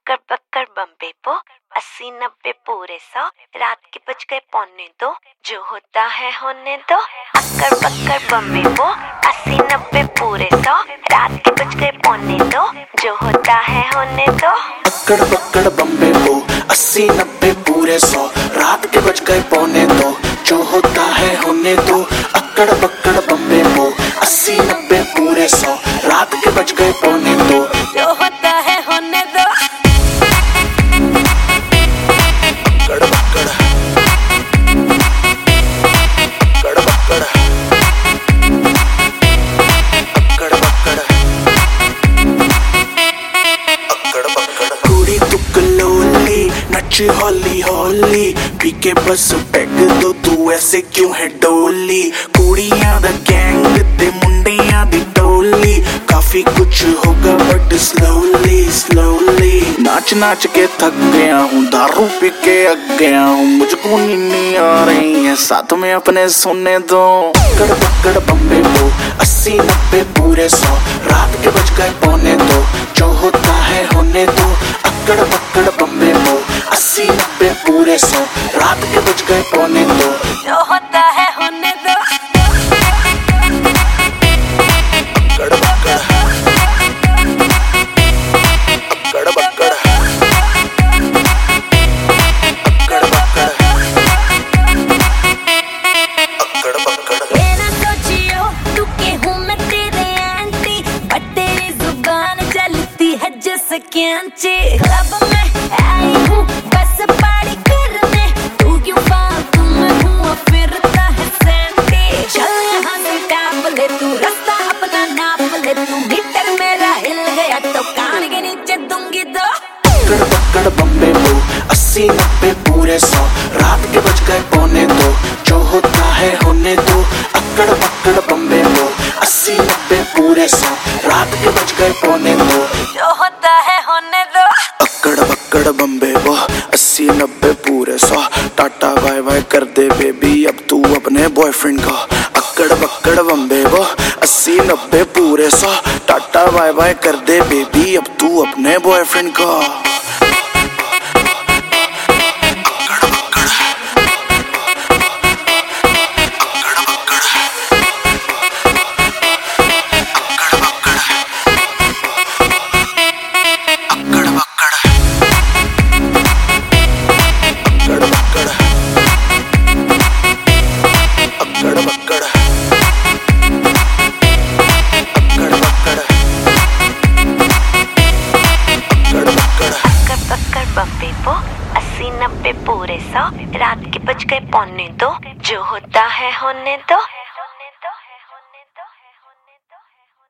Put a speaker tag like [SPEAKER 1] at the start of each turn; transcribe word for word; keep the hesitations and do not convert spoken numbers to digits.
[SPEAKER 1] अक्कड़ बक्कड़ बम्बे पो अस्सी नब्बे पूरे सौ रात के बज गए पौने दो जो होता है होने दो। अक्कड़ बक्कड़ बम्बे पो अस्सी नब्बे पूरे सौ रात के बज गए पौने दो जो होता है होने दो।
[SPEAKER 2] अक्कड़ बक्कड़ बम्बे पो अस्सी नब्बे पूरे सौ रात के बज गए पौने दो जो होता है होने दो। अक्कड़ बक्कड़ बम्बे पो अस्सी नब्बे पूरे सौ रात के बज गए पौने दो
[SPEAKER 1] जो होता है होने दो।
[SPEAKER 2] अक्कड़ बक्कड़ अक्कड़ बक्कड़ अक्कड़ बक्कड़ अक्कड़ बक्कड़ कुड़ी तू कलोली नच हौली हौली पी के बस पैग दो तू ऐसे क्यों है डोली। कुड़ियां दा गैंग ते मुंडियां दी टोली काफी कुछ होगा बट स्लोली स्लोली। नाच नाच के थक गया हूँ दारू पी के अग गया हूँ मुझको नींद आ रही है साथ में अपने सोने दो। अक्कड़ बक्कड़ बम्बे पो अस्सी नब्बे पूरे सौ रात के बज गए पौने दो जो होता है होने दो। अक्कड़ बक्कड़ बम्बे पो अस्सी नब्बे पूरे सौ रात के बज गए पौने दो
[SPEAKER 1] जो होता है होने दो।
[SPEAKER 2] अक्कड़ बक्कड़ अक्कड़ बक्कड़ अक्कड़ बक्कड़ अक्कड़ बक्कड़।
[SPEAKER 1] ये ना सोचियो तू के हूँ मैं तेरे आंटी बट तेरी जुबान चलती है जैसे कैंची। क्लब में आई हूँ बस पार्टी करने तू क्यों फालतू में हुआ फिरता है सैंटी। चल यहाँ से टाप ले तू रास्ता अपना नाप ले तू मीटर मेरा हिल गया तो कान के नीचे दूंगी दो।
[SPEAKER 2] अक्कड़ बक्कड़ बम्बे पो अस्सी नब्बे पूरे सौ रात के बज गए पौने दो जो होता है होने दो। अक्कड़ बक्कड़ बम्बे पो अस्सी नब्बे पूरे सौ रात के बज गए पौने दो
[SPEAKER 1] जो होता है होने दो।
[SPEAKER 2] अक्कड़ बक्कड़ बम्बे पो अस्सी नब्बे पूरे सौ टाटा बाय बाय कर दे बेबी अब तू अपने बॉयफ्रेंड को। अक्कड़ बक्कड़ बम्बे पो अस्सी नब्बे पूरे सौ टाटा बाय बाय कर दे बेबी अब तू अपने बॉयफ्रेंड को।
[SPEAKER 1] बम्बे पो अस्सी नब्बे पूरे सौ रात के बज गए पौने दो जो होता है होने दो।